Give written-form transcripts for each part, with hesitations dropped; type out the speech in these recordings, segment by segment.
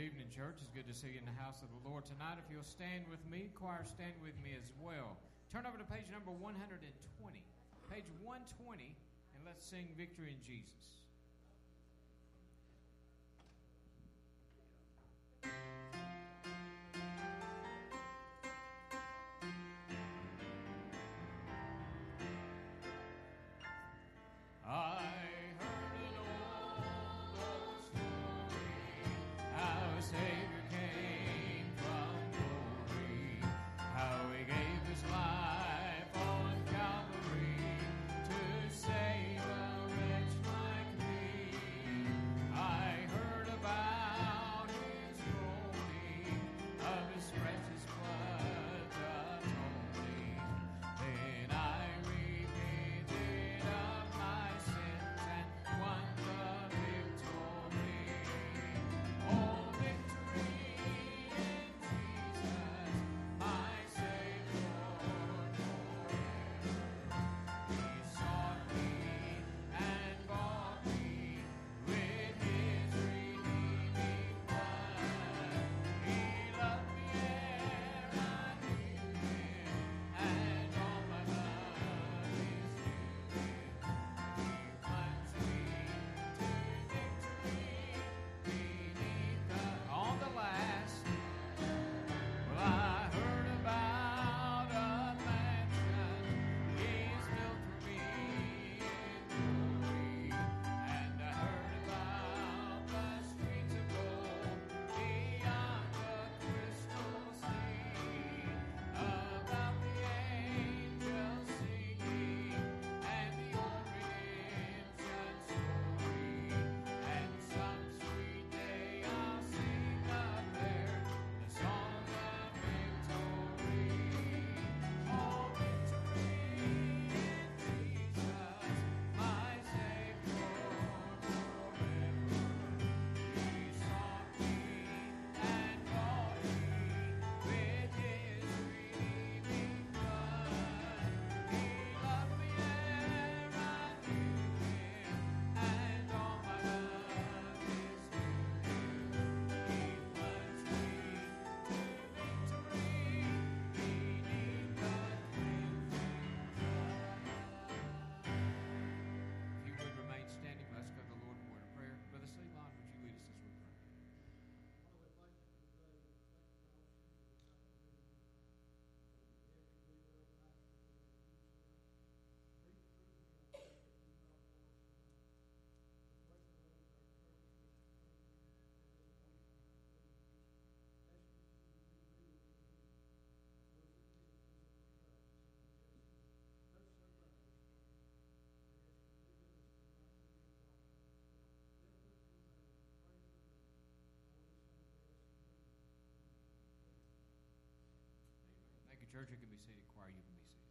evening, church. It's good to see you in the house of the Lord tonight. If you'll stand with me, choir, stand with me as well. Turn over to page number 120. Page 120, and let's sing Victory in Jesus. Thank you, church. You can be seated. Choir, you can be seated.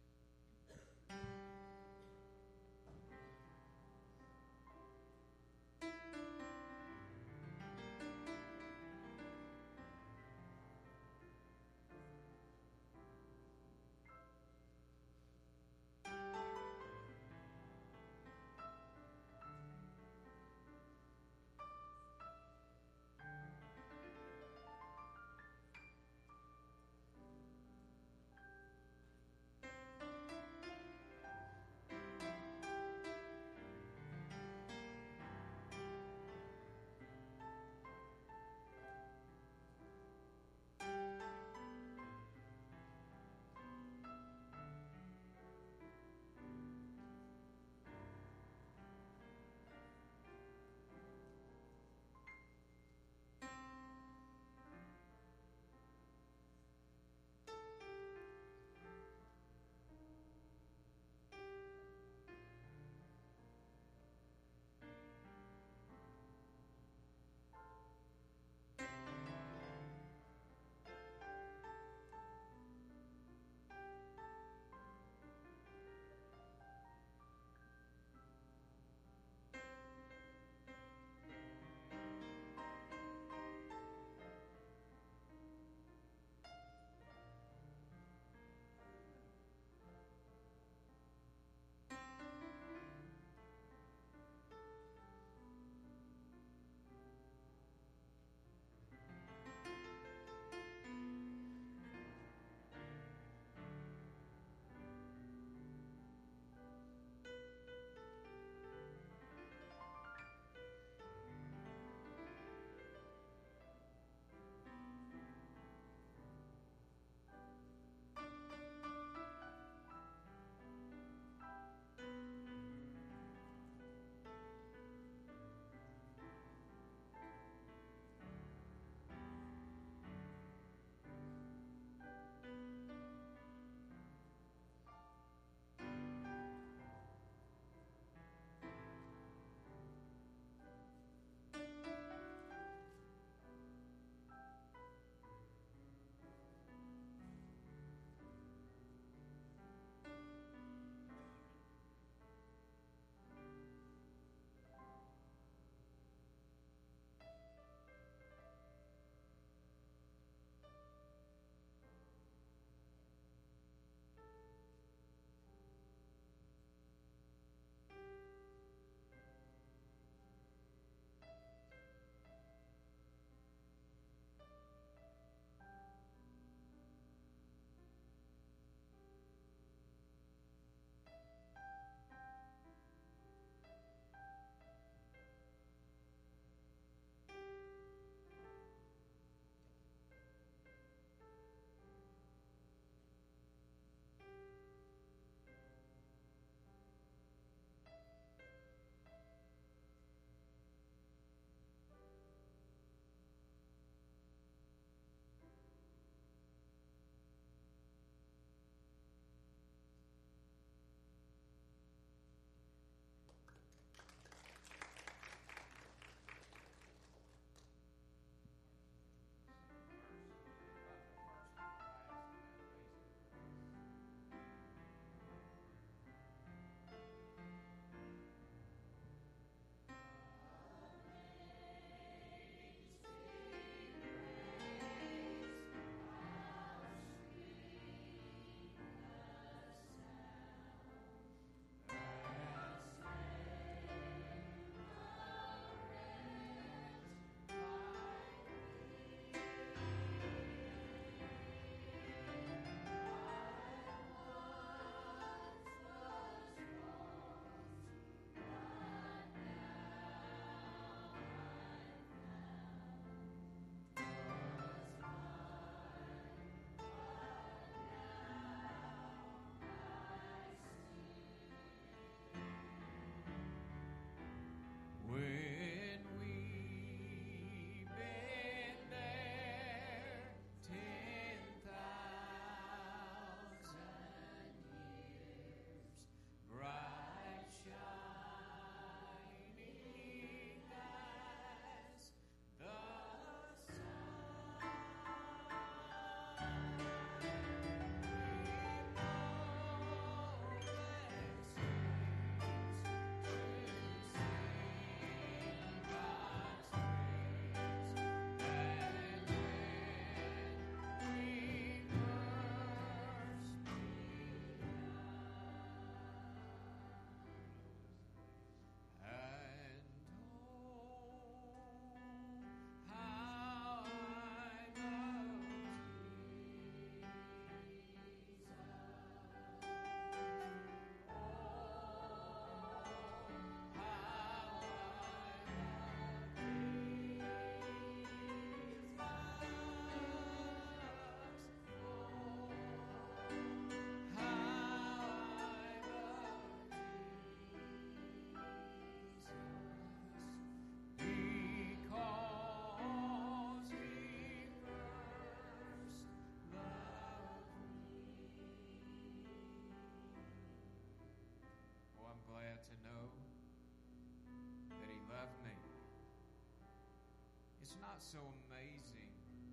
it's not so amazing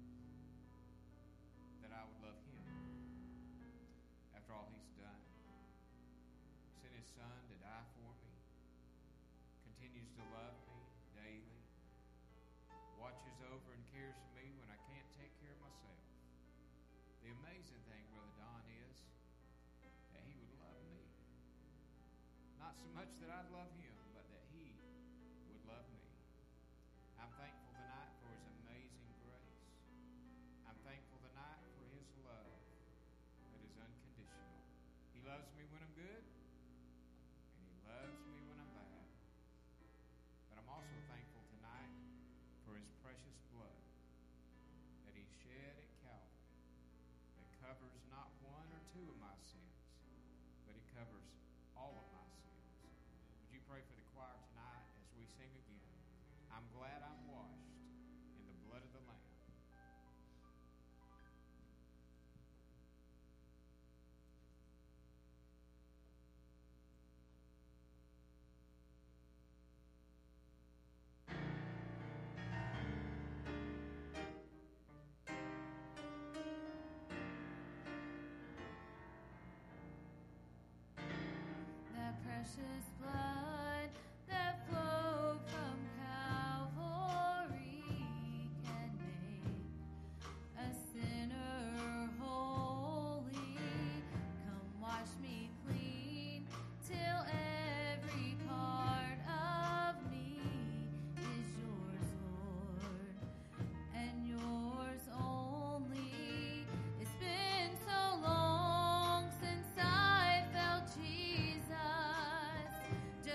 that I would love him after all he's done. Sent his son to die for me, continues to love me daily, watches over and cares for me when I can't take care of myself. The amazing thing, Brother Don, is that he would love me. Not so much that I'd love him, but that he would love me. I'm thankful tonight for his amazing grace. I'm thankful tonight for his love that is unconditional. He loves me when I'm good, and he loves me when I'm bad. But I'm also thankful tonight for his precious blood that he shed at Calvary that covers not one or two of my sins, but it covers all of my sins. Would you pray for the choir tonight as we sing again? I'm glad I'm washed in the blood of the Lamb. That precious blood that flowed from Calvary can make a sinner holy. Come wash me clean till every part of me is yours, Lord, and yours only. It's been so long since I felt Jesus.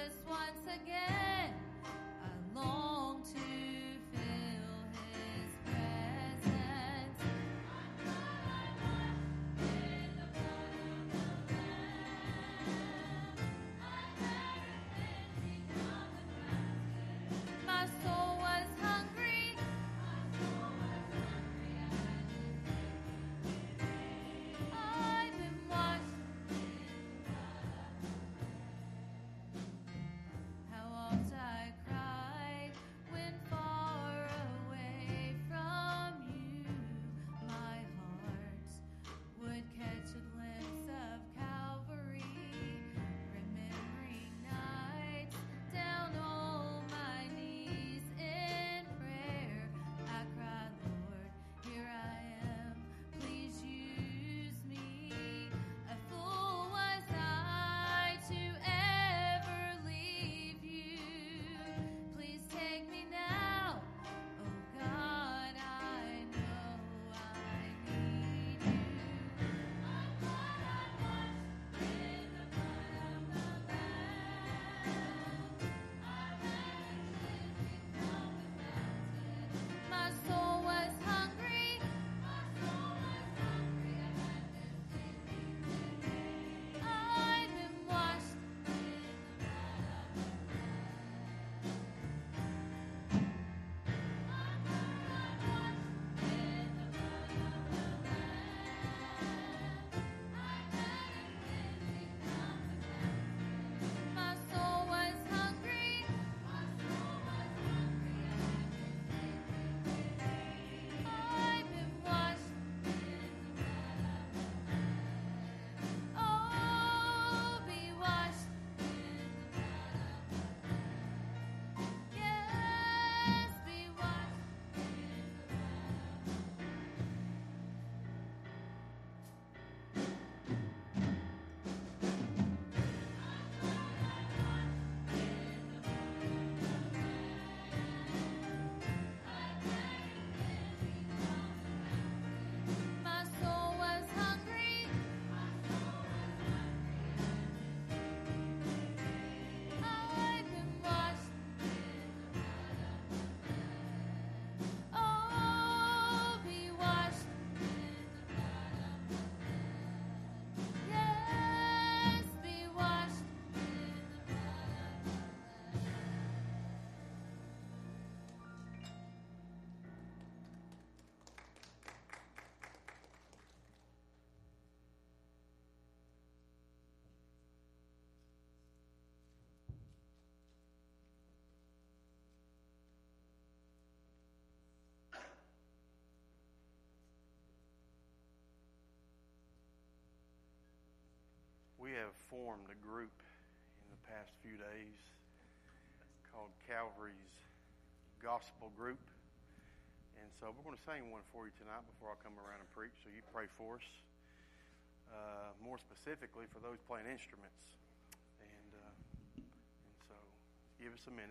have formed a group in the past few days called Calvary's Gospel Group. And so we're going to sing one for you tonight before I come around and preach, so you pray for us. More specifically for those playing instruments. And so give us a minute.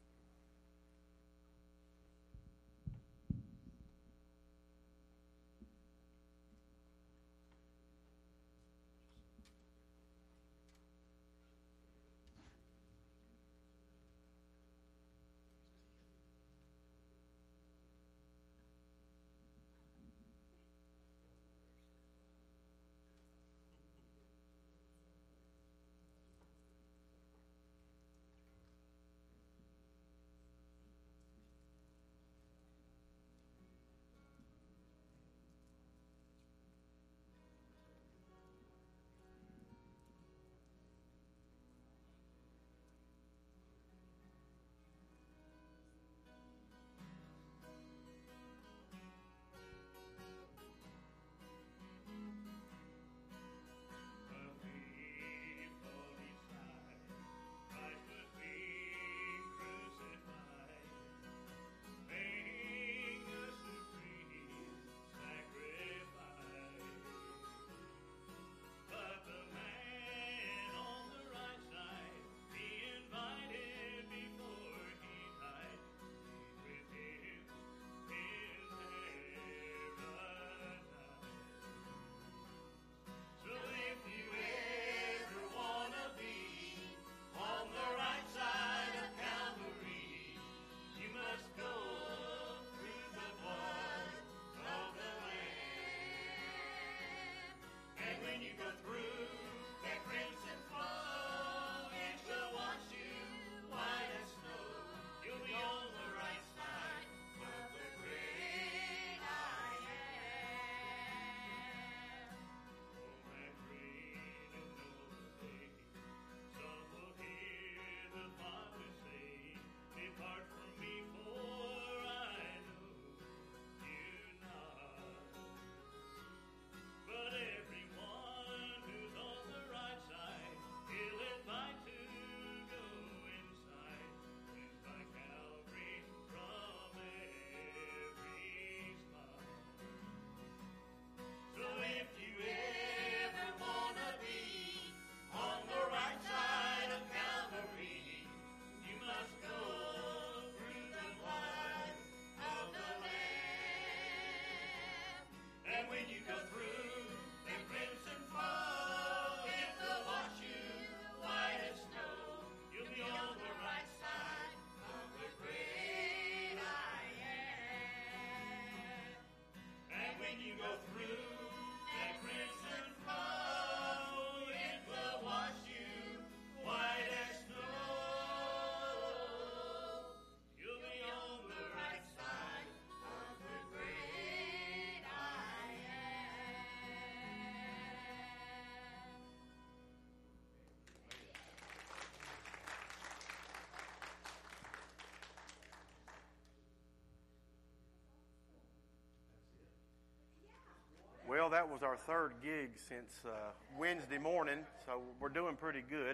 Well, that was our third gig since Wednesday morning, so we're doing pretty good.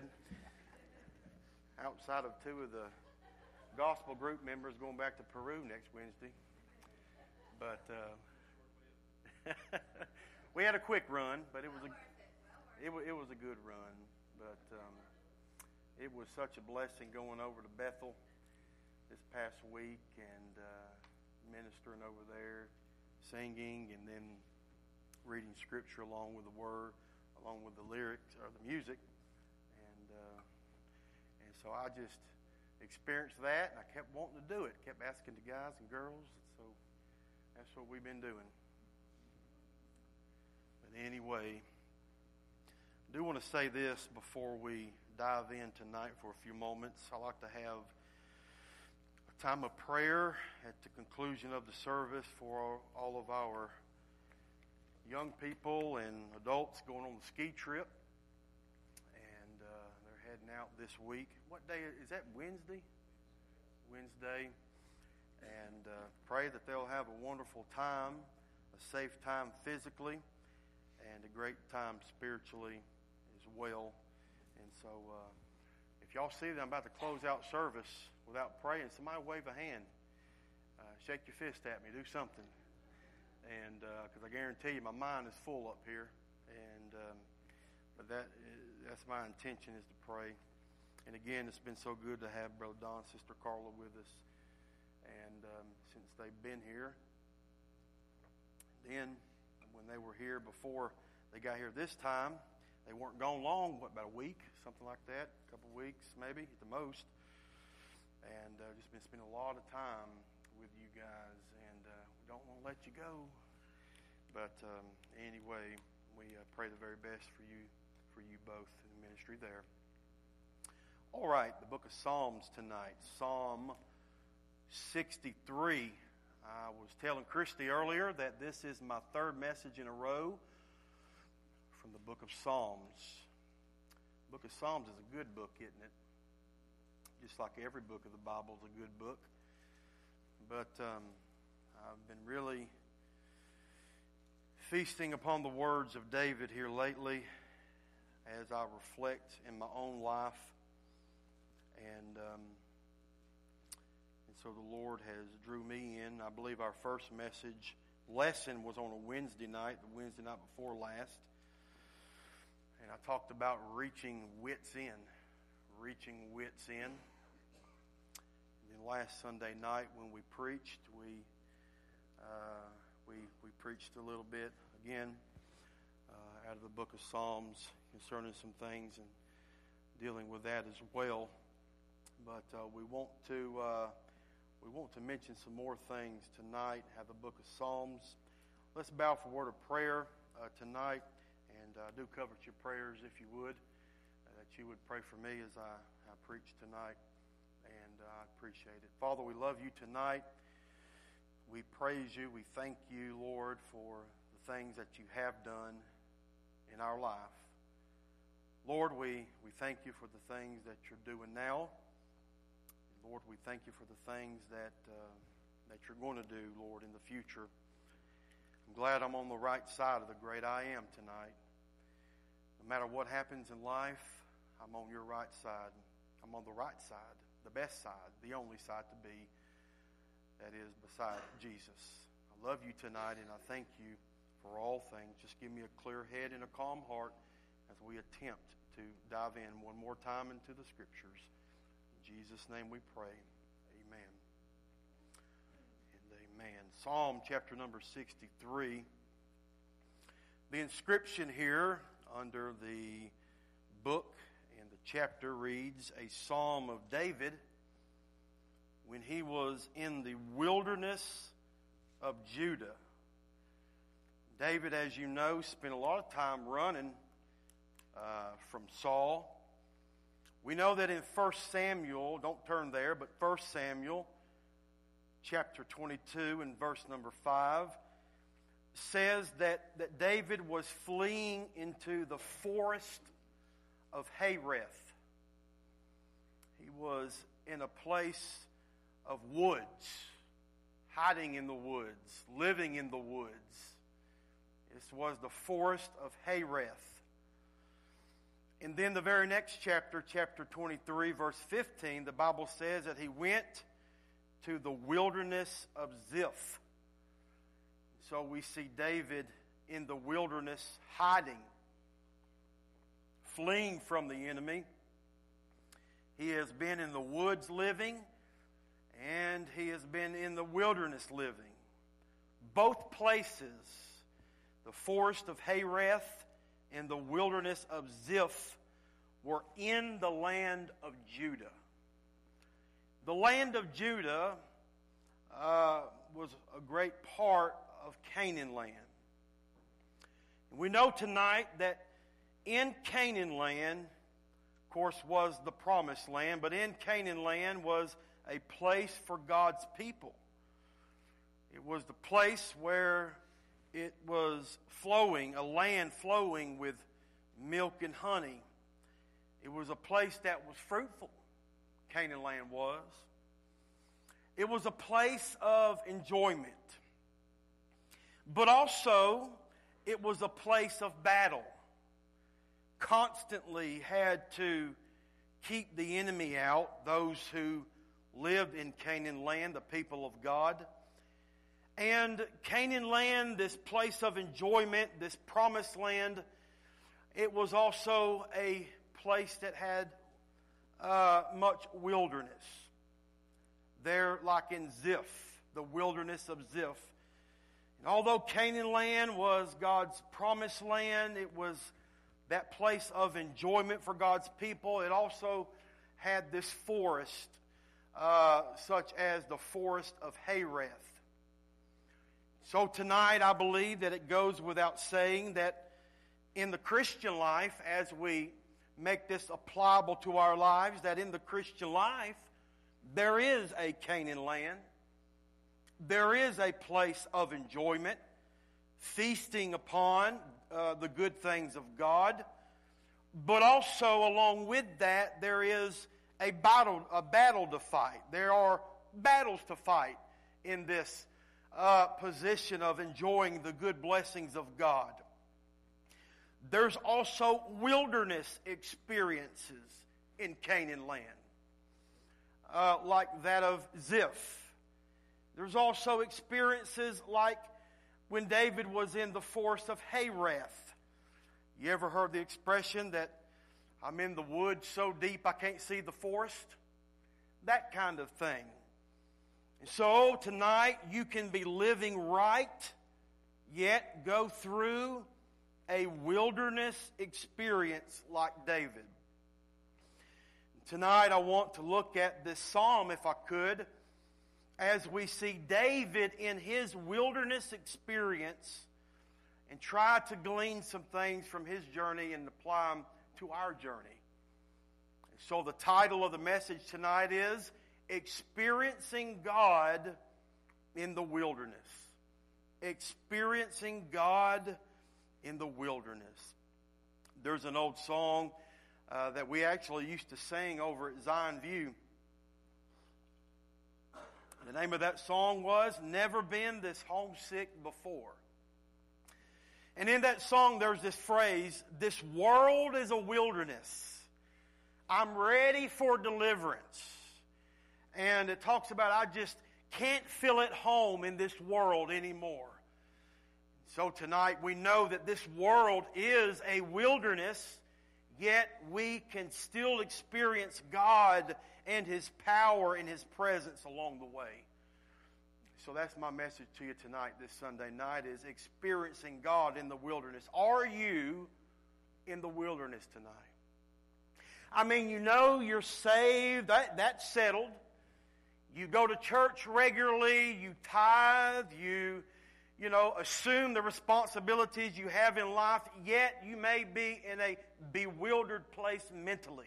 Outside of two of the gospel group members going back to Peru next Wednesday. But we had a quick run, but it was a good run. But it was such a blessing going over to Bethel this past week and ministering over there, singing, and then reading scripture along with the word, along with the lyrics or the music, and so I just experienced that, and I kept wanting to do it. Kept asking the guys and girls, so that's what we've been doing. But anyway, I do want to say this before we dive in tonight for a few moments. I like to have a time of prayer at the conclusion of the service for all of our young people and adults going on the ski trip, and they're heading out this week. What day is that? Wednesday, and pray that they'll have a wonderful time, a safe time physically, and a great time spiritually as well. And so if y'all see that I'm about to close out service without praying, somebody wave a hand. Shake your fist at me. Do something. And because I guarantee you my mind is full up here. And but that's my intention, is to pray. And again, it's been so good to have Brother Don and Sister Carla with us. And since they've been here, then when they were here before they got here this time, they weren't gone long, about a week, something like that, a couple of weeks maybe at the most. And just been spending a lot of time with you guys, and we don't want to let you go. But anyway, we pray the very best for you both in the ministry there. All right, the book of Psalms tonight, Psalm 63. I was telling Christy earlier that this is my third message in a row from the book of Psalms. The book of Psalms is a good book, isn't it? Just like every book of the Bible is a good book. But I've been really feasting upon the words of David here lately as I reflect in my own life. And so the Lord has drew me in. I believe our first lesson was on a Wednesday night, the Wednesday night before last. And I talked about reaching wits in. And then last Sunday night when we preached, we preached a little bit again out of the book of Psalms concerning some things and dealing with that as well. But we want to mention some more things tonight. Have the book of Psalms. Let's bow for a word of prayer tonight, and do covet your prayers if you would, that you would pray for me as I preach tonight, and I appreciate it. Father, we love you tonight. We praise you. We thank you, Lord, for the things that you have done in our life. Lord, we thank you for the things that you're doing now. Lord, we thank you for the things that you're going to do, Lord, in the future. I'm glad I'm on the right side of the great I am tonight. No matter what happens in life, I'm on your right side. I'm on the right side, the best side, the only side to be, that is beside Jesus. I love you tonight, and I thank you for all things. Just give me a clear head and a calm heart as we attempt to dive in one more time into the Scriptures. In Jesus' name we pray. Amen. And amen. Psalm chapter number 63. The inscription here under the book and the chapter reads, a psalm of David when he was in the wilderness of Judah. David, as you know, spent a lot of time running from Saul. We know that in 1 Samuel, don't turn there, but 1 Samuel chapter 22 and verse number 5 says that David was fleeing into the forest of Hareth. He was in a place of woods, hiding in the woods, living in the woods. This was the forest of Hareth. And then the very next chapter, chapter 23, verse 15, the Bible says that he went to the wilderness of Ziph. So we see David in the wilderness hiding, fleeing from the enemy. He has been in the woods living, and he has been in the wilderness living. Both places, the forest of Hareth and the wilderness of Ziph, were in the land of Judah. The land of Judah was a great part of Canaan land. And we know tonight that in Canaan land, of course, was the promised land, but in Canaan land was a place for God's people. It was the place where it was flowing, a land flowing with milk and honey. It was a place that was fruitful. Canaan land was. It was a place of enjoyment. But also, it was a place of battle. constantly had to keep the enemy out, those who lived in Canaan land, the people of God. And Canaan land, this place of enjoyment, this promised land, it was also a place that had much wilderness. There, like in Ziph, the wilderness of Ziph. And although Canaan land was God's promised land, it was that place of enjoyment for God's people. It also had this forest, such as the forest of Hareth. So tonight I believe that it goes without saying that in the Christian life, as we make this applicable to our lives, that in the Christian life, there is a Canaan land. There is a place of enjoyment, feasting upon the good things of God. But also along with that, there is a battle to fight. There are battles to fight in this position of enjoying the good blessings of God. There's also wilderness experiences in Canaan land, like that of Ziph. There's also experiences like when David was in the forest of Hareth. You ever heard the expression that I'm in the woods so deep I can't see the forest? That kind of thing. And so tonight you can be living right, yet go through a wilderness experience like David. Tonight I want to look at this psalm, if I could, as we see David in his wilderness experience and try to glean some things from his journey and apply them to our journey. And so the title of the message tonight is Experiencing God in the Wilderness. Experiencing God in the wilderness. There's an old song that we actually used to sing over at Zion View. The name of that song was Never Been This Homesick Before. And in that song there's this phrase, this world is a wilderness. I'm ready for deliverance. And it talks about I just can't feel at home in this world anymore. So tonight we know that this world is a wilderness, yet we can still experience God and His power and His presence along the way. So that's my message to you tonight, this Sunday night, is experiencing God in the wilderness. Are you in the wilderness tonight? I mean, you know you're saved. That's settled. You go to church regularly. You tithe. You assume the responsibilities you have in life. Yet you may be in a bewildered place mentally.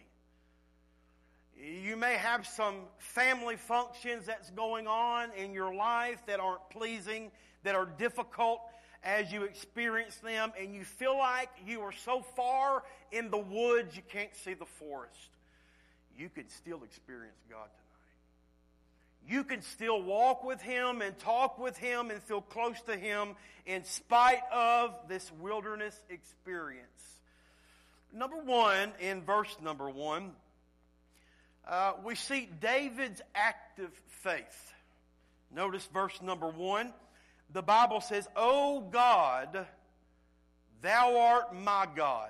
You may have some family functions that's going on in your life that aren't pleasing, that are difficult as you experience them, and you feel like you are so far in the woods you can't see the forest. You can still experience God tonight. You can still walk with Him and talk with Him and feel close to Him in spite of this wilderness experience. Number one, in verse number 1, we see David's active faith. Notice verse number 1. The Bible says, O God, Thou art my God.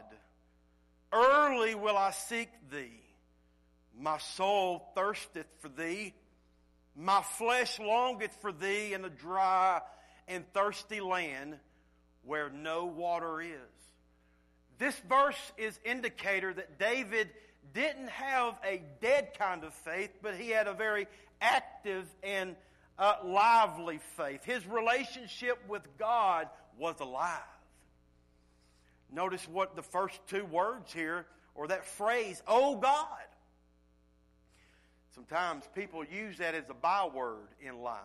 Early will I seek Thee. My soul thirsteth for Thee. My flesh longeth for Thee in a dry and thirsty land where no water is. This verse is indicator that David didn't have a dead kind of faith, but he had a very active and lively faith. His relationship with God was alive. Notice what the first two words here, or that phrase, oh God. Sometimes people use that as a byword in life.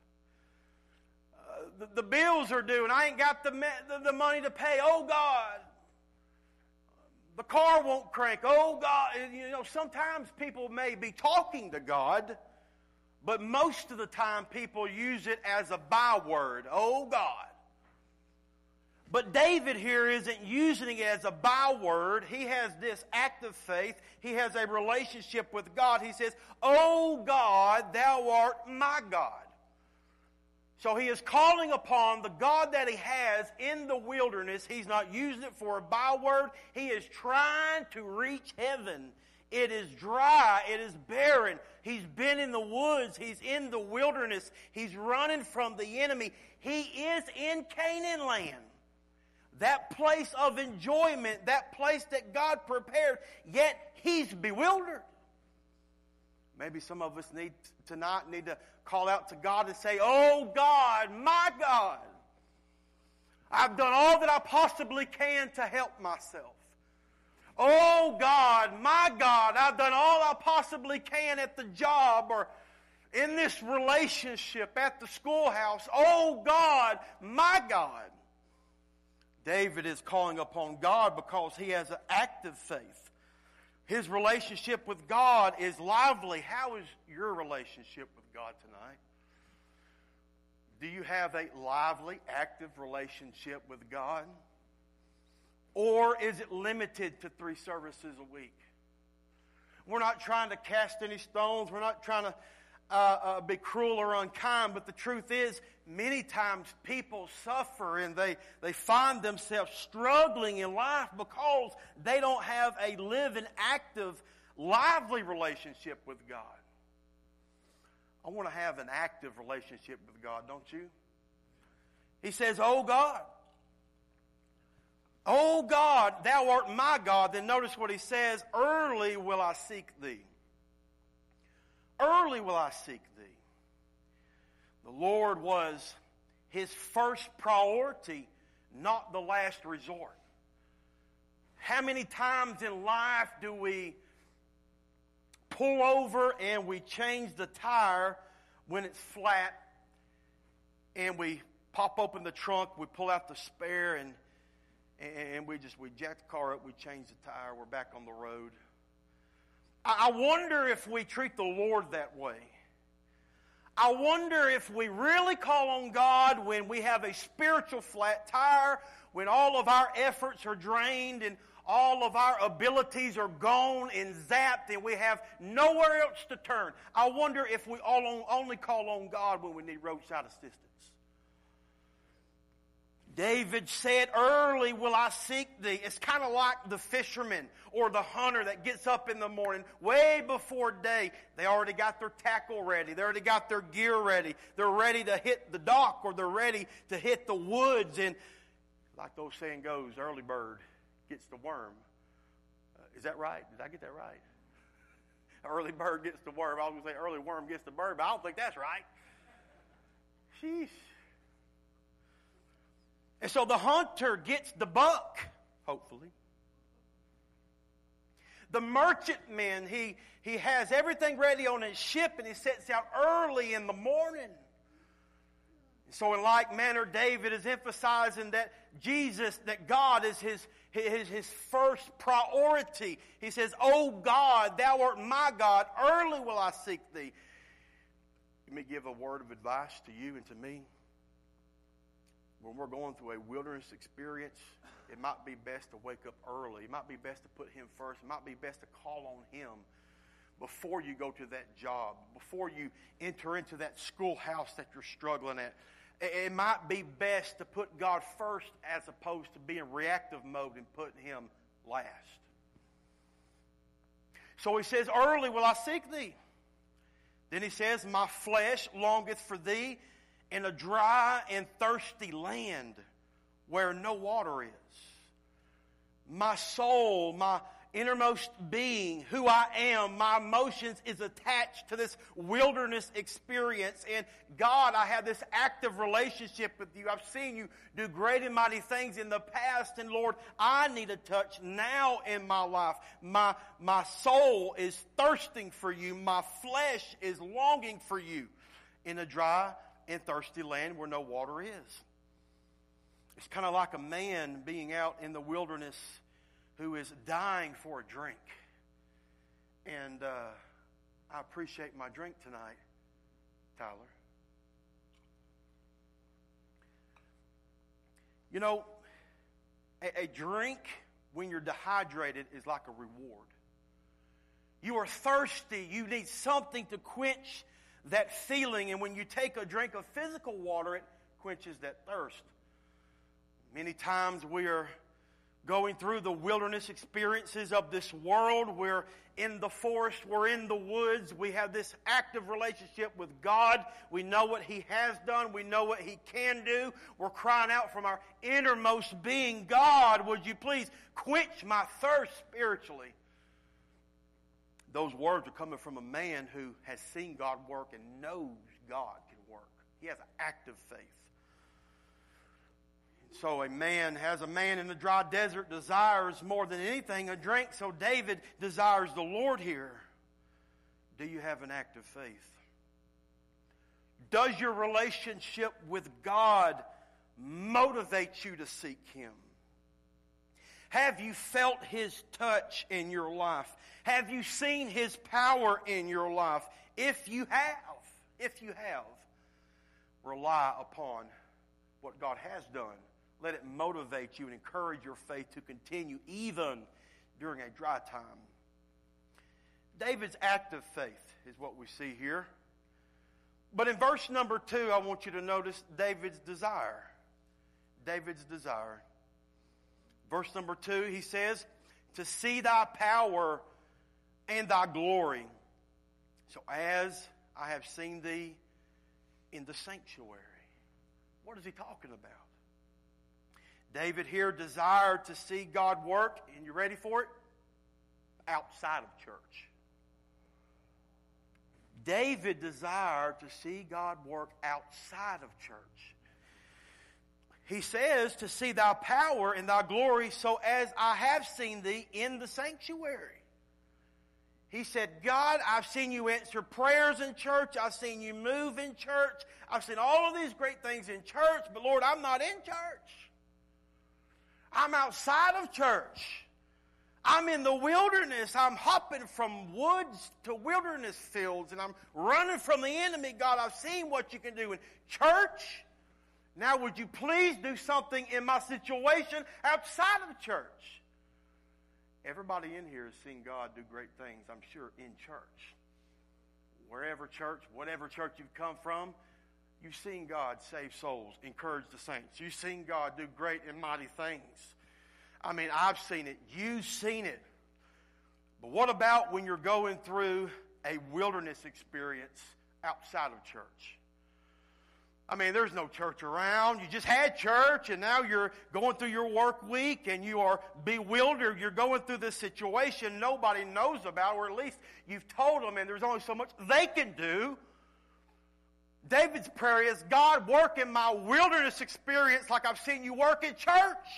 The bills are due and I ain't got the money to pay. Oh God. The car won't crank. Oh God. Sometimes people may be talking to God, but most of the time people use it as a byword. Oh God. But David here isn't using it as a byword. He has this active faith. He has a relationship with God. He says, "O God, thou art my God." So he is calling upon the God that he has in the wilderness. He's not using it for a byword. He is trying to reach heaven. It is dry. It is barren. He's been in the woods. He's in the wilderness. He's running from the enemy. He is in Canaan land. That place of enjoyment, that place that God prepared, yet he's bewildered. Maybe some of us need to call out to God and say, "Oh God, my God, I've done all that I possibly can to help myself. Oh God, my God, I've done all I possibly can at the job or in this relationship at the schoolhouse. Oh God, my God." David is calling upon God because he has an active faith. His relationship with God is lively. How is your relationship with God tonight? Do you have a lively, active relationship with God? Or is it limited to 3 services a week? We're not trying to cast any stones. We're not trying to be cruel or unkind. But the truth is, many times people suffer and they find themselves struggling in life because they don't have a living, active, lively relationship with God. I want to have an active relationship with God, don't you? He says, "Oh God, O God, thou art my God." Then notice what he says, "Early will I seek thee." Early will I seek thee. The Lord was his first priority, not the last resort. How many times in life do we pull over and we change the tire when it's flat, and we pop open the trunk, we pull out the spare, and we jack the car up, we change the tire, we're back on the road. I wonder if we treat the Lord that way. I wonder if we really call on God when we have a spiritual flat tire, when all of our efforts are drained and all of our abilities are gone and zapped and we have nowhere else to turn. I wonder if we only call on God when we need roadside assistance. David said, "Early will I seek thee." It's kind of like the fisherman or the hunter that gets up in the morning way before day. They already got their tackle ready. They already got their gear ready. They're ready to hit the dock, or they're ready to hit the woods. And like the old saying goes, early bird gets the worm. Is that right? Did I get that right? Early bird gets the worm. I was going to say early worm gets the bird, but I don't think that's right. Sheesh. And so the hunter gets the buck, hopefully. The merchantman, he has everything ready on his ship, and he sets out early in the morning. So in like manner, David is emphasizing that God is his first priority. He says, "O God, thou art my God, early will I seek thee." Let me give a word of advice to you and to me. When we're going through a wilderness experience, it might be best to wake up early. It might be best to put him first. It might be best to call on him before you go to that job, before you enter into that schoolhouse that you're struggling at. It might be best to put God first as opposed to being reactive mode and putting him last. So he says, "Early will I seek thee." Then he says, "My flesh longeth for thee in a dry and thirsty land where no water is." My soul, my innermost being, who I am, my emotions is attached to this wilderness experience. And God, I have this active relationship with you. I've seen you do great and mighty things in the past. And Lord, I need a touch now in my life. My soul is thirsting for you. My flesh is longing for you in a dry and thirsty land where no water is. It's kind of like a man being out in the wilderness who is dying for a drink. And I appreciate my drink tonight, Tyler. You know, A drink when you're dehydrated is like a reward. You are thirsty. You need something to quench that feeling. And when you take a drink of physical water, it quenches that thirst. Many times we are going through the wilderness experiences of this world. We're in the forest. We're in the woods. We have this active relationship with God. We know what He has done. We know what He can do. We're crying out from our innermost being, God, would you please quench my thirst spiritually? Those words are coming from a man who has seen God work and knows God can work. He has an active faith. So a man in the dry desert desires more than anything a drink. So David desires the Lord here. Do you have an active faith? Does your relationship with God motivate you to seek Him? Have you felt His touch in your life? Have you seen His power in your life? If you have, rely upon what God has done. Let it motivate you and encourage your faith to continue even during a dry time. David's active faith is what we see here. But in verse number 2, I want you to notice David's desire. David's desire. Verse number 2, he says, to see thy power and thy glory. So as I have seen thee in the sanctuary. What is he talking about? David here desired to see God work, and you ready for it? Outside of church. David desired to see God work outside of church. He says to see thy power and thy glory so as I have seen thee in the sanctuary. He said, God, I've seen you answer prayers in church. I've seen you move in church. I've seen all of these great things in church, but Lord, I'm not in church. I'm outside of church. I'm in the wilderness. I'm hopping from woods to wilderness fields, and I'm running from the enemy. God, I've seen what you can do in church. Now would you please do something in my situation outside of church? Everybody in here has seen God do great things, I'm sure, in church. Wherever church, whatever church you've come from, you've seen God save souls, encourage the saints. You've seen God do great and mighty things. I mean, I've seen it. You've seen it. But what about when you're going through a wilderness experience outside of church? I mean, there's no church around. You just had church, and now you're going through your work week, and you are bewildered. You're going through this situation nobody knows about, or at least you've told them, and there's only so much they can do. David's prayer is, God, work in my wilderness experience like I've seen you work in church.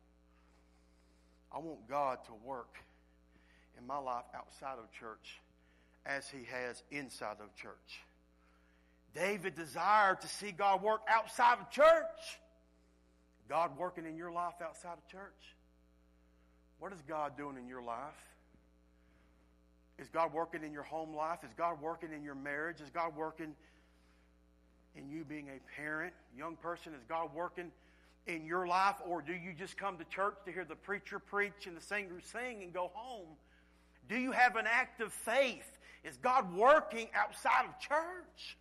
I want God to work in my life outside of church as He has inside of church. David desired to see God work outside of church. God working in your life outside of church. What is God doing in your life? Is God working in your home life? Is God working in your marriage? Is God working in you being a parent, young person? Is God working in your life? Or do you just come to church to hear the preacher preach and the singer sing and go home? Do you have an active faith? Is God working outside of church?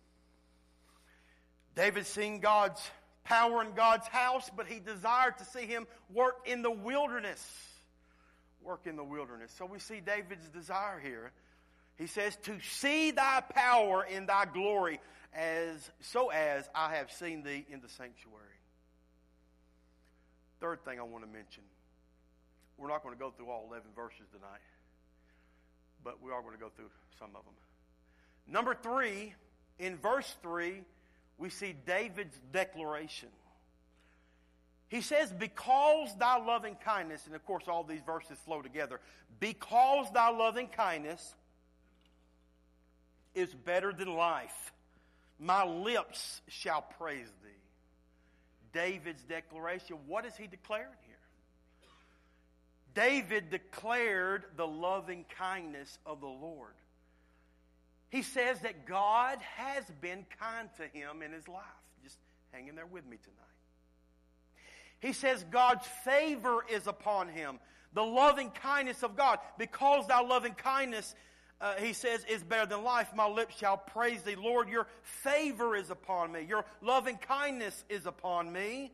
David seen God's power in God's house, but he desired to see Him work in the wilderness. Work in the wilderness. So we see David's desire here. He says, to see thy power in thy glory, as I have seen thee in the sanctuary. Third thing I want to mention. We're not going to go through all 11 verses tonight, but we are going to go through some of them. Number 3, in verse 3, we see David's declaration. He says, because thy loving kindness, and of course all these verses flow together, because thy loving kindness is better than life, my lips shall praise thee. David's declaration, what is he declaring here? David declared the loving kindness of the Lord. He says that God has been kind to him in his life. Just hang in there with me tonight. He says God's favor is upon him. The loving kindness of God. Because thy loving kindness, he says, is better than life, my lips shall praise thee. Lord, your favor is upon me. Your loving kindness is upon me.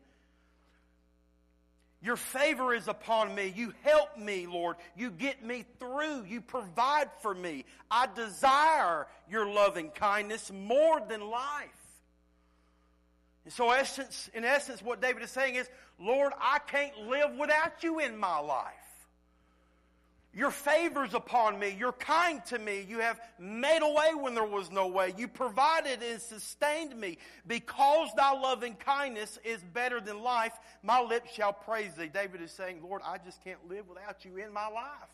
Your favor is upon me. You help me, Lord. You get me through. You provide for me. I desire your loving kindness more than life. And so in essence, what David is saying is, Lord, I can't live without you in my life. Your favor's upon me. You're kind to me. You have made a way when there was no way. You provided and sustained me. Because thy loving kindness is better than life, my lips shall praise thee. David is saying, Lord, I just can't live without you in my life.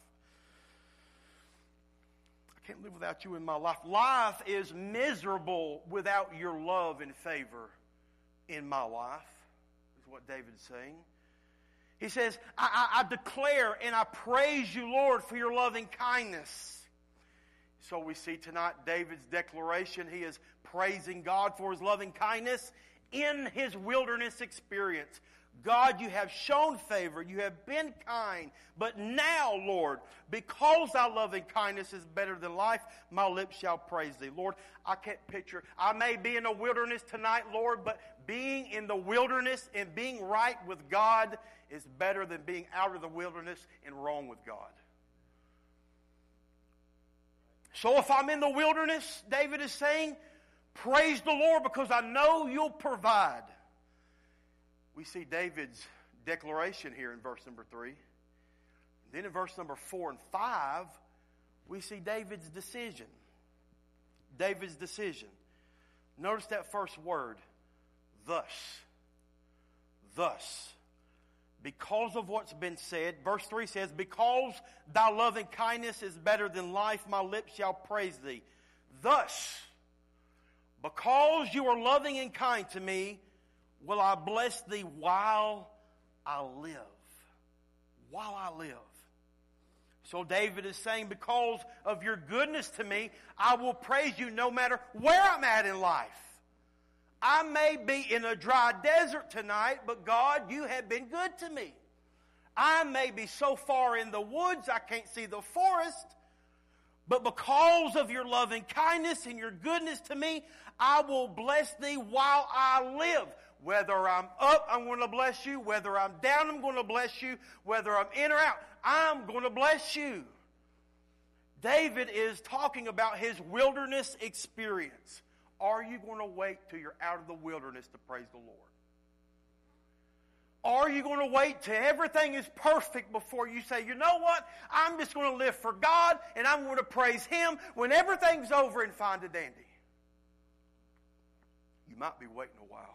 I can't live without you in my life. Life is miserable without your love and favor in my life, is what David's saying. He says, I declare and I praise you, Lord, for your loving kindness. So we see tonight David's declaration. He is praising God for his loving kindness in his wilderness experience. God, you have shown favor. You have been kind. But now, Lord, because thy loving kindness is better than life, my lips shall praise thee. Lord, I can't picture. I may be in a wilderness tonight, Lord, but being in the wilderness and being right with God is better than being out of the wilderness and wrong with God. So if I'm in the wilderness, David is saying, praise the Lord because I know you'll provide. We see David's declaration here in verse number 3. Then in verse number 4 and 5, we see David's decision. David's decision. Notice that first word, thus. Thus. Because of what's been said, verse 3 says, because thy loving kindness is better than life, my lips shall praise thee. Thus, because you are loving and kind to me, will I bless thee while I live. While I live. So David is saying, because of your goodness to me, I will praise you no matter where I'm at in life. I may be in a dry desert tonight, but God, you have been good to me. I may be so far in the woods I can't see the forest, but because of your loving kindness and your goodness to me, I will bless thee while I live. Whether I'm up, I'm going to bless you. Whether I'm down, I'm going to bless you. Whether I'm in or out, I'm going to bless you. David is talking about his wilderness experience. Are you going to wait till you're out of the wilderness to praise the Lord? Are you going to wait till everything is perfect before you say, you know what? I'm just going to live for God and I'm going to praise Him when everything's over and fine and dandy. You might be waiting a while.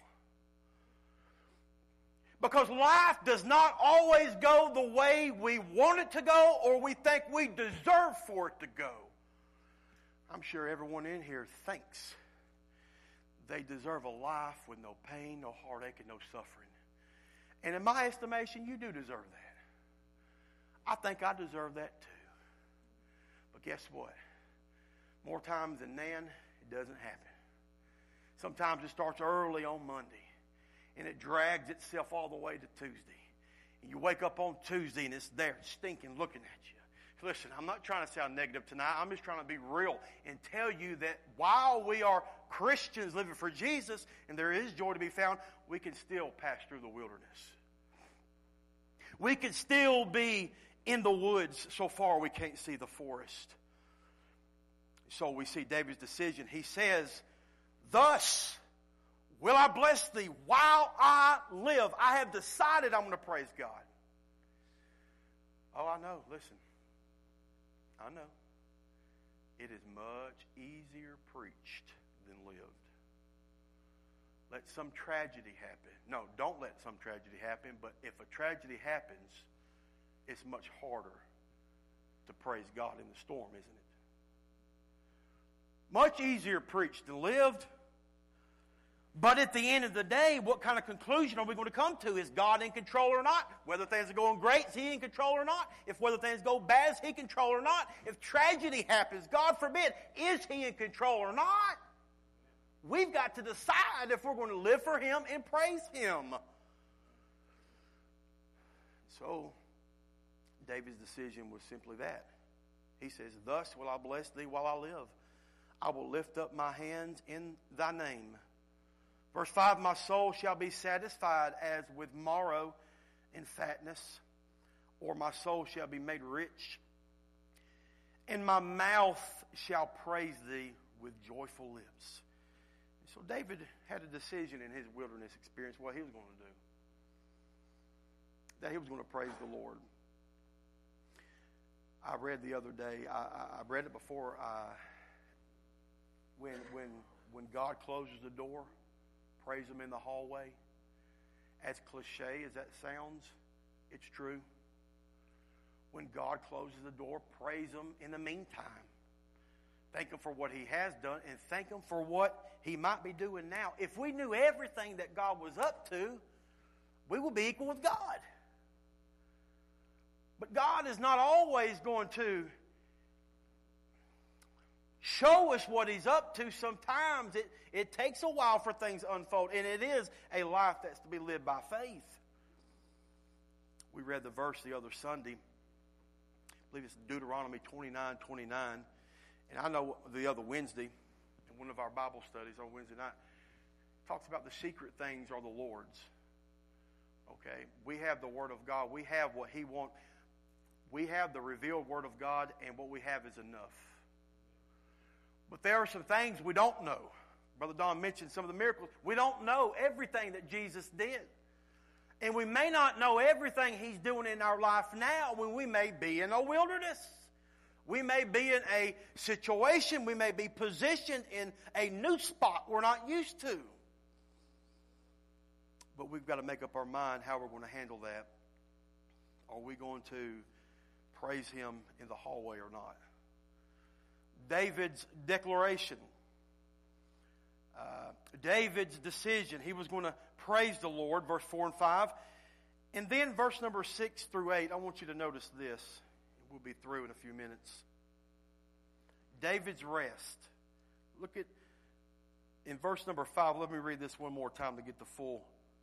Because life does not always go the way we want it to go or we think we deserve for it to go. I'm sure everyone in here thinks they deserve a life with no pain, no heartache, and no suffering. And in my estimation, you do deserve that. I think I deserve that too. But guess what? More times than nan, it doesn't happen. Sometimes it starts early on Monday, and it drags itself all the way to Tuesday. And you wake up on Tuesday, and it's there stinking looking at you. Listen, I'm not trying to sound negative tonight. I'm just trying to be real and tell you that while we are Christians living for Jesus, and there is joy to be found, we can still pass through the wilderness. We can still be in the woods so far we can't see the forest. So we see David's decision. He says, thus will I bless thee while I live. I have decided I'm going to praise God. Oh, I know. Listen. I know. It is much easier preached than lived. Let some tragedy happen. No, don't let some tragedy happen, but if a tragedy happens, it's much harder to praise God in the storm, isn't it? Much easier preached than lived. But at the end of the day, what kind of conclusion are we going to come to? Is God in control or not? Whether things are going great, is He in control or not? If whether things go bad, is He in control or not? If tragedy happens, God forbid, is He in control or not? We've got to decide if we're going to live for Him and praise Him. So, David's decision was simply that. He says, thus will I bless thee while I live. I will lift up my hands in thy name. Verse 5, my soul shall be satisfied as with marrow in fatness, or my soul shall be made rich, and my mouth shall praise thee with joyful lips. So David had a decision in his wilderness experience what he was going to do. That he was going to praise the Lord. I read the other day, I read it before, when God closes the door, praise Him in the hallway. As cliche as that sounds, it's true. When God closes the door, praise Him in the meantime. Thank Him for what He has done and thank Him for what He might be doing now. If we knew everything that God was up to, we would be equal with God. But God is not always going to show us what He's up to. Sometimes it takes a while for things to unfold, and it is a life that's to be lived by faith. We read the verse the other Sunday. I believe it's Deuteronomy 29:29. And I know the other Wednesday, in one of our Bible studies on Wednesday night, talks about the secret things are the Lord's. Okay? We have the Word of God. We have what He wants. We have the revealed Word of God, and what we have is enough. But there are some things we don't know. Brother Don mentioned some of the miracles. We don't know everything that Jesus did. And we may not know everything He's doing in our life now when we may be in a wilderness. We may be in a situation, we may be positioned in a new spot we're not used to. But we've got to make up our mind how we're going to handle that. Are we going to praise Him in the hallway or not? David's declaration. David's decision. He was going to praise the Lord, verse 4 and 5. And then verse number 6 through 8, I want you to notice this. We'll be through in a few minutes. David's rest. Look at, in verse number 5, let me read this one more time to get the full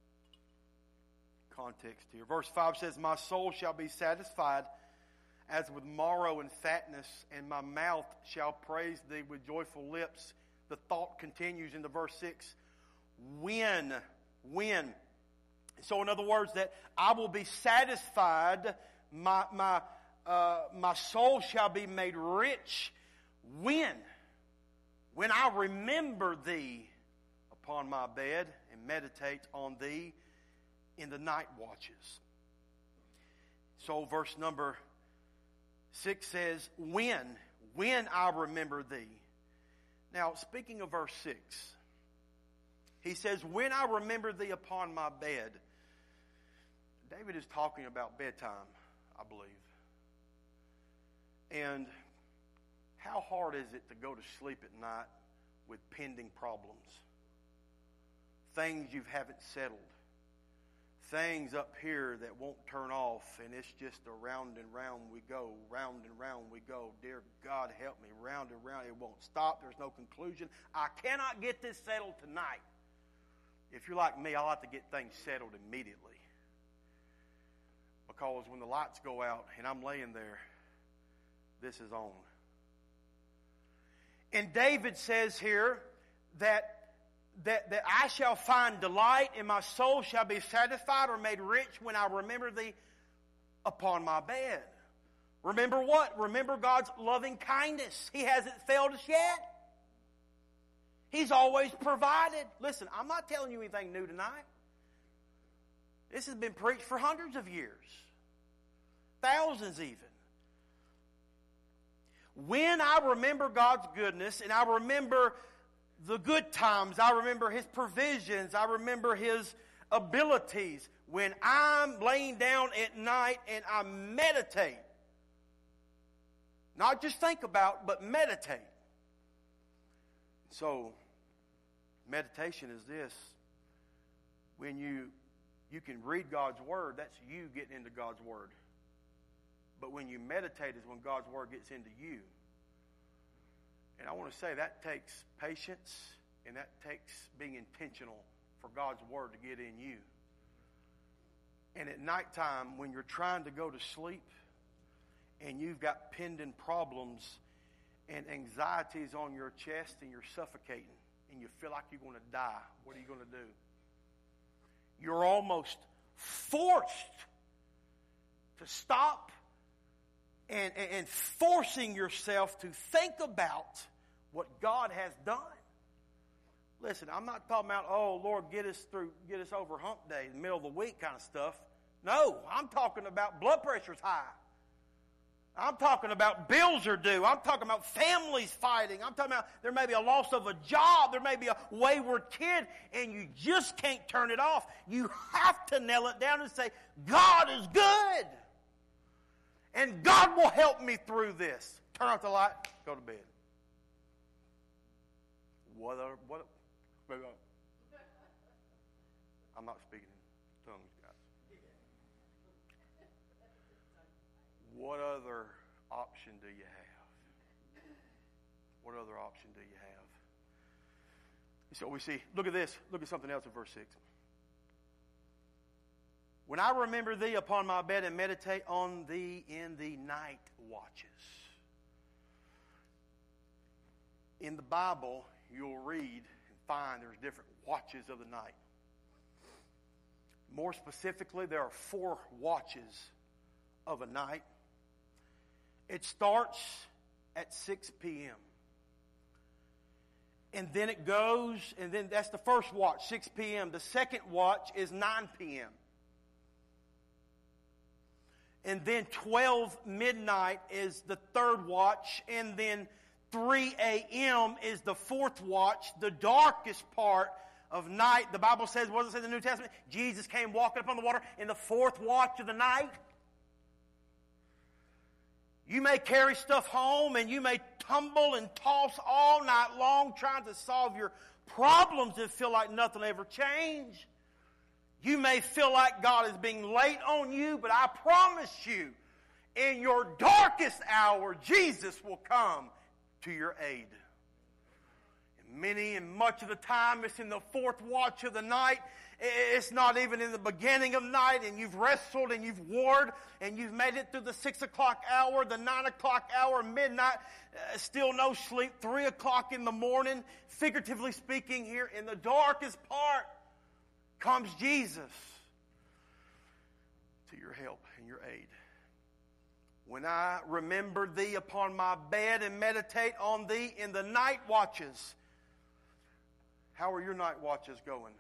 context here. Verse 5 says, my soul shall be satisfied as with marrow and fatness, and my mouth shall praise thee with joyful lips. The thought continues into verse 6. When. So in other words, that I will be satisfied, my soul shall be made rich. When I remember thee upon my bed and meditate on thee in the night watches. So verse number 6 says, when I remember thee. Now, speaking of verse 6, he says, when I remember thee upon my bed. David is talking about bedtime, I believe. And how hard is it to go to sleep at night with pending problems? Things you haven't settled. Things up here that won't turn off, and it's just a round and round we go, round and round we go. Dear God, help me, round and round. It won't stop. There's no conclusion. I cannot get this settled tonight. If you're like me, I like to get things settled immediately. Because when the lights go out and I'm laying there, this is on. And David says here that I shall find delight, and my soul shall be satisfied or made rich when I remember thee upon my bed. Remember what? Remember God's loving kindness. He hasn't failed us yet. He's always provided. Listen, I'm not telling you anything new tonight. This has been preached for hundreds of years. Thousands even. When I remember God's goodness, and I remember the good times, I remember His provisions, I remember His abilities, when I'm laying down at night and I meditate, not just think about, but meditate. So, meditation is this. When you can read God's Word, that's you getting into God's Word. But when you meditate is when God's Word gets into you. And I want to say that takes patience, and that takes being intentional for God's Word to get in you. And at nighttime, when you're trying to go to sleep and you've got pending problems and anxieties on your chest and you're suffocating and you feel like you're going to die, what are you going to do? You're almost forced to stop and forcing yourself to think about what God has done. Listen, I'm not talking about, oh, Lord, get us over hump day, the middle of the week kind of stuff. No, I'm talking about blood pressure's high. I'm talking about bills are due. I'm talking about families fighting. I'm talking about there may be a loss of a job. There may be a wayward kid, and you just can't turn it off. You have to nail it down and say, God is good. And God will help me through this. Turn off the light, go to bed. What? I'm not speaking in tongues, guys. What other option do you have? What other option do you have? So we see, look at this. Look at something else in verse 6. When I remember thee upon my bed and meditate on thee in the night watches. In the Bible, you'll read and find there's different watches of the night. More specifically, there are 4 watches of a night. It starts at 6 p.m. And then it goes, and then that's the first watch, 6 p.m. The second watch is 9 p.m. And then 12 midnight is the third watch. And then 3 a.m. is the fourth watch, the darkest part of night. The Bible says, what does it say in the New Testament? Jesus came walking upon the water in the fourth watch of the night. You may carry stuff home and you may tumble and toss all night long trying to solve your problems and feel like nothing will ever change. You may feel like God is being late on you, but I promise you, in your darkest hour, Jesus will come to your aid. And much of the time, it's in the fourth watch of the night. It's not even in the beginning of night, and you've wrestled and you've warred, and you've made it through the 6 o'clock hour, the 9 o'clock hour, midnight, still no sleep, 3 o'clock in the morning. Figuratively speaking, here in the darkest part comes Jesus to your help and your aid. When I remember thee upon my bed and meditate on thee in the night watches. How are your night watches going?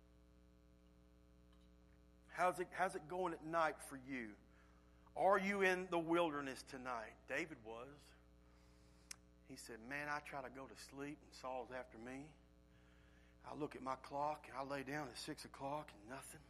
How's it going at night for you? Are you in the wilderness tonight? David was. He said, man, I try to go to sleep and Saul's after me. I look at my clock and I lay down at 6 o'clock and nothing.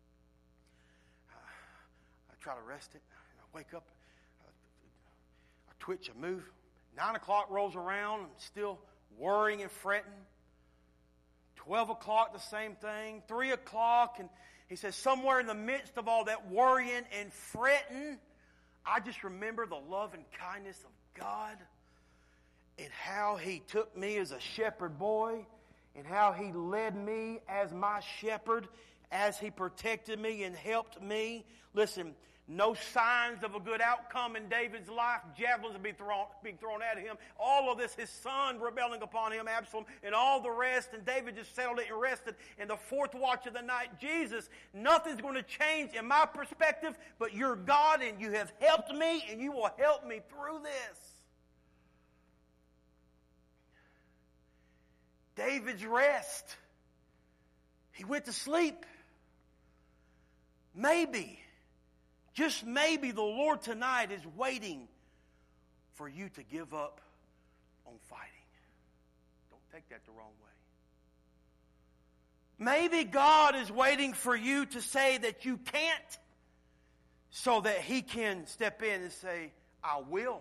I try to rest it and I wake up. I twitch, I move. 9 o'clock rolls around. I'm still worrying and fretting. 12 o'clock, the same thing. 3 o'clock, and he says, somewhere in the midst of all that worrying and fretting, I just remember the love and kindness of God and how He took me as a shepherd boy and how He led me as my shepherd, as He protected me and helped me. Listen, no signs of a good outcome in David's life. Javelins being thrown at him. All of this, his son rebelling upon him, Absalom, and all the rest. And David just settled it and rested in the fourth watch of the night. Jesus, nothing's going to change in my perspective, but you're God and you have helped me and you will help me through this. David's rest. He went to sleep. Maybe, just maybe, the Lord tonight is waiting for you to give up on fighting. Don't take that the wrong way. Maybe God is waiting for you to say that you can't so that He can step in and say, I will.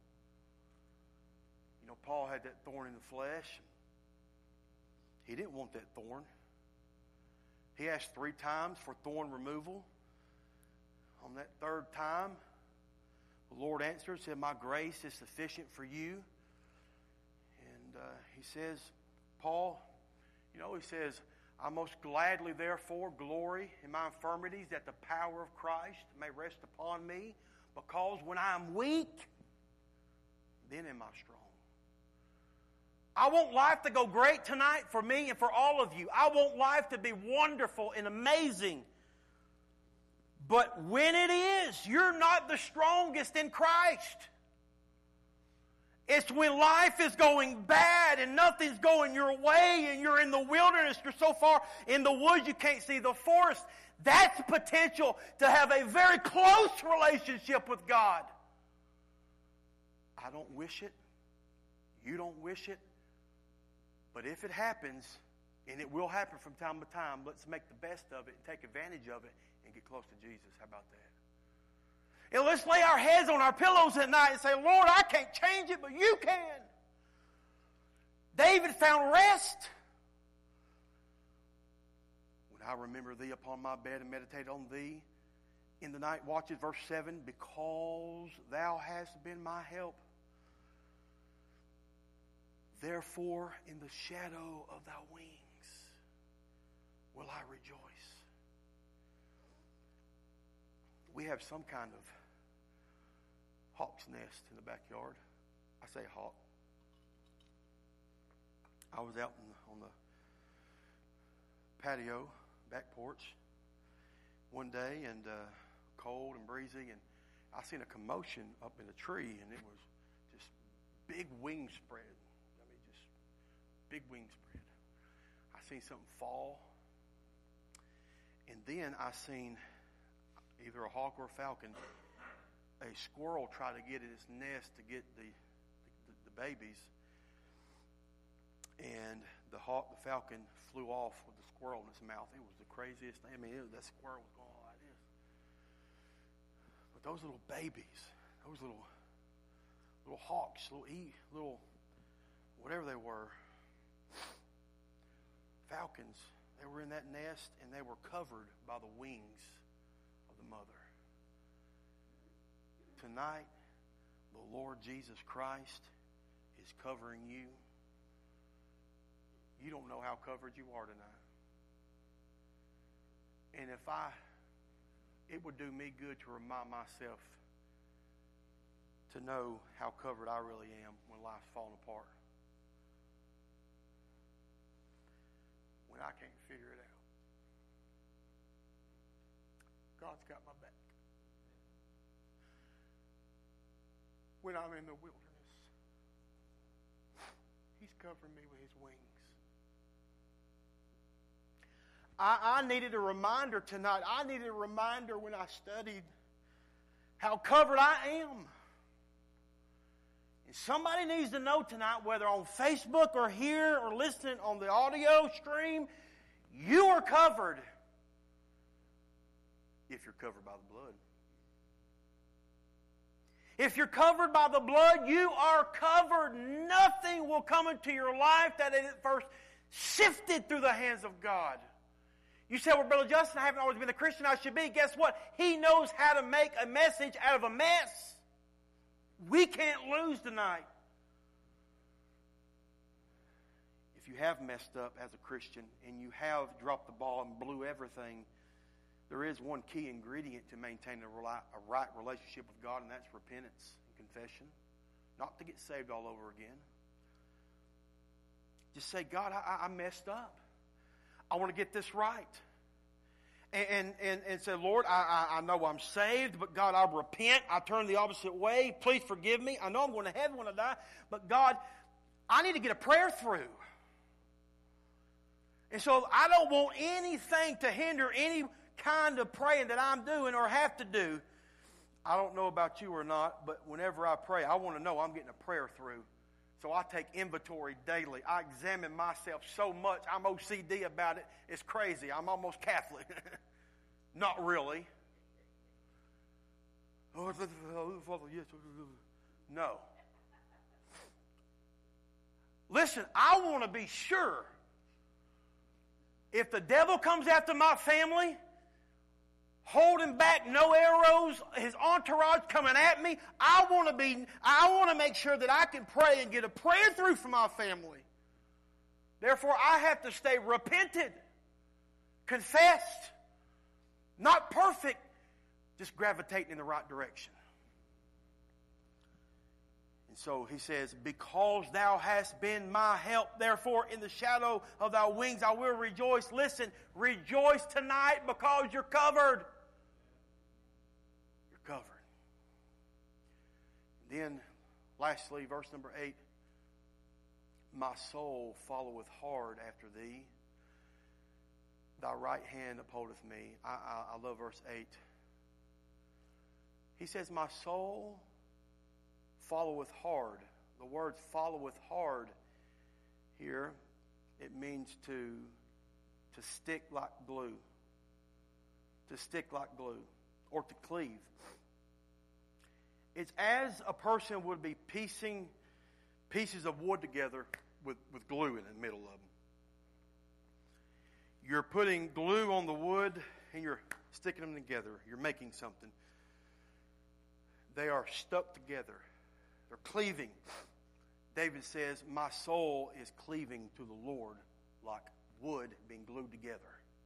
You know, Paul had that thorn in the flesh. He didn't want that thorn. He asked 3 times for thorn removal. On that third time, the Lord answered, said, my grace is sufficient for you. And he says, Paul, you know, he says, I most gladly, therefore, glory in my infirmities, that the power of Christ may rest upon me. Because when I am weak, then am I strong. I want life to go great tonight for me and for all of you. I want life to be wonderful and amazing. But when it is, you're not the strongest in Christ. It's when life is going bad and nothing's going your way and you're in the wilderness, you're so far in the woods you can't see the forest. That's potential to have a very close relationship with God. I don't wish it. You don't wish it. But if it happens, and it will happen from time to time, let's make the best of it and take advantage of it and get close to Jesus. How about that? And let's lay our heads on our pillows at night and say, Lord, I can't change it, but you can. David found rest. When I remember thee upon my bed and meditate on thee in the night watches, verse 7, because thou hast been my help. Therefore, in the shadow of thy wings will I rejoice. We have some kind of hawk's nest in the backyard. I say hawk. I was out on the patio, back porch, one day, and cold and breezy, and I seen a commotion up in a tree, and it was just big wing spread. I mean, just big wing spread. I seen something fall, and then I seen either a hawk or a falcon, a squirrel try to get in its nest to get the babies, and the falcon flew off with the squirrel in its mouth. It was the craziest thing. I mean, that squirrel was going like this. But those little babies, those little hawks, little whatever they were, falcons, they were in that nest, and they were covered by the wings of the mother. Tonight, the Lord Jesus Christ is covering you. You don't know how covered you are tonight. And it would do me good to remind myself to know how covered I really am when life's falling apart. When I can't figure it out. God's got my back. When I'm in the wilderness, He's covering me with His wings. I needed a reminder tonight. I needed a reminder when I studied how covered I am. And somebody needs to know tonight, whether on Facebook or here or listening on the audio stream, you are covered if you're covered by the blood. If you're covered by the blood, you are covered. Nothing will come into your life that isn't first sifted through the hands of God. You say, well, Brother Justin, I haven't always been the Christian I should be. Guess what? He knows how to make a message out of a mess. We can't lose tonight. If you have messed up as a Christian and you have dropped the ball and blew everything, there is one key ingredient to maintain a right relationship with God, and that's repentance and confession. Not to get saved all over again. Just say, God, I messed up. I want to get this right. And say, Lord, I know I'm saved, but God, I repent. I turn the opposite way. Please forgive me. I know I'm going to heaven when I die, but God, I need to get a prayer through. And so I don't want anything to hinder any kind of praying that I'm doing or have to do. I don't know about you or not, but whenever I pray, I want to know I'm getting a prayer through. So I take inventory daily. I examine myself so much. I'm OCD about it. It's crazy. I'm almost Catholic. Not really. Oh, Father, yes. No. Listen, I want to be sure. If the devil comes after my family, holding back no arrows, his entourage coming at me, I want to make sure that I can pray and get a prayer through for my family. Therefore, I have to stay repented. confessed, not perfect, just gravitating in the right direction. And so he says, because thou hast been my help, therefore in the shadow of thy wings I will rejoice. Listen, rejoice tonight because you're covered. You're covered. Then, lastly, verse number 8, my soul followeth hard after thee. Thy right hand upholdeth me. I love verse 8. He says, my soul followeth hard. The word followeth hard here, it means to stick like glue. To stick like glue. Or to cleave. It's as a person would be piecing pieces of wood together with glue in the middle of them. You're putting glue on the wood and you're sticking them together. You're making something. They are stuck together. They're cleaving. David says, my soul is cleaving to the Lord like wood being glued together.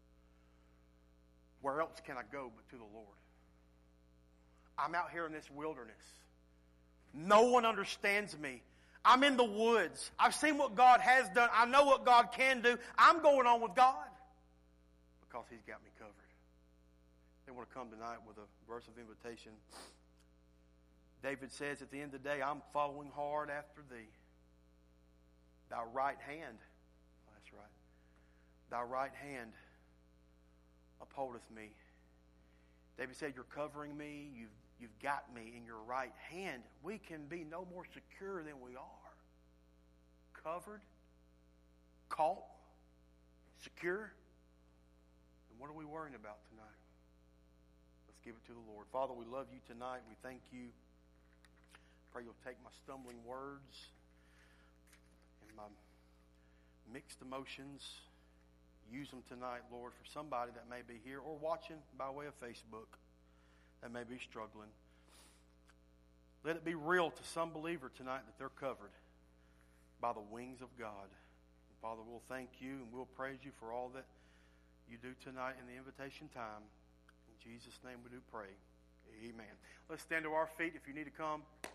Where else can I go but to the Lord? I'm out here in this wilderness. No one understands me. I'm in the woods. I've seen what God has done. I know what God can do. I'm going on with God because He's got me covered. They want to come tonight with a verse of invitation. David says at the end of the day, I'm following hard after thee. Thy right hand, that's right, thy right hand upholdeth me. David said, you're covering me. You've got me in your right hand. We can be no more secure than we are. Covered, caught, secure. And what are we worrying about tonight? Let's give it to the Lord. Father, we love you tonight. We thank you. Pray you'll take my stumbling words and my mixed emotions. Use them tonight, Lord, for somebody that may be here or watching by way of Facebook that may be struggling. Let it be real to some believer tonight that they're covered by the wings of God. And Father, we'll thank you and we'll praise you for all that you do tonight in the invitation time. In Jesus' name we do pray. Amen. Let's stand to our feet. If you need to come